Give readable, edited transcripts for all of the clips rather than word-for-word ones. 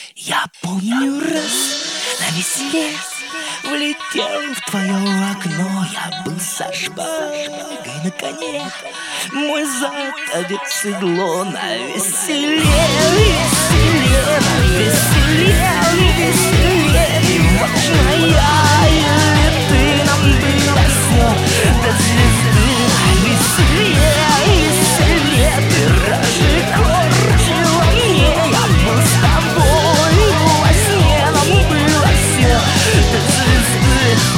Я помню раз на веселе влетел в твое окно. Я был со шпагой на коне, мой зад одет в седло. На веселе, веселе, на веселе, веселе. Неважная или ты, нам было все до звезды. На веселе, веселе, ты рожи корчила мне. Я был с тобой во сне, нам было все до звезды.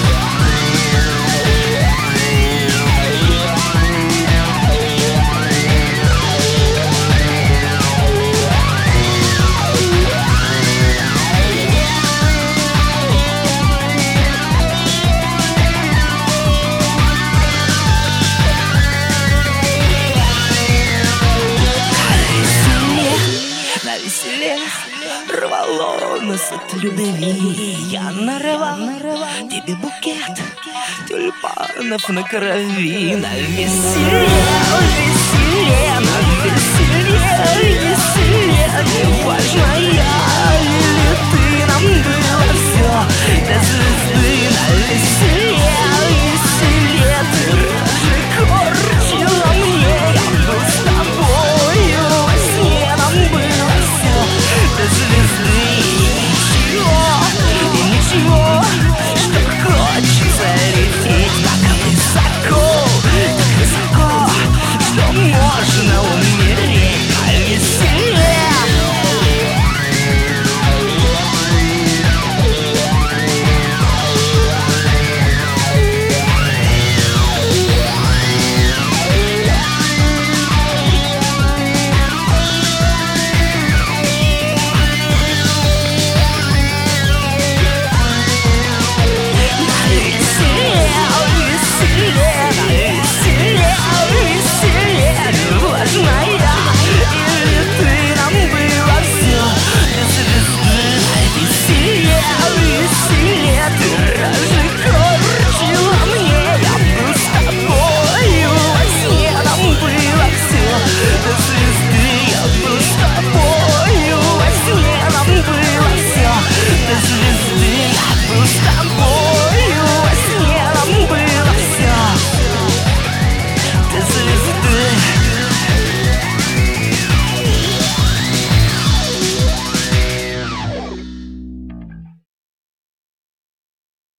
На веселе рвало нас от любви. Я нарывал тебе букет тюльпанов на крови. На веселе, веселе, на веселе, веселе.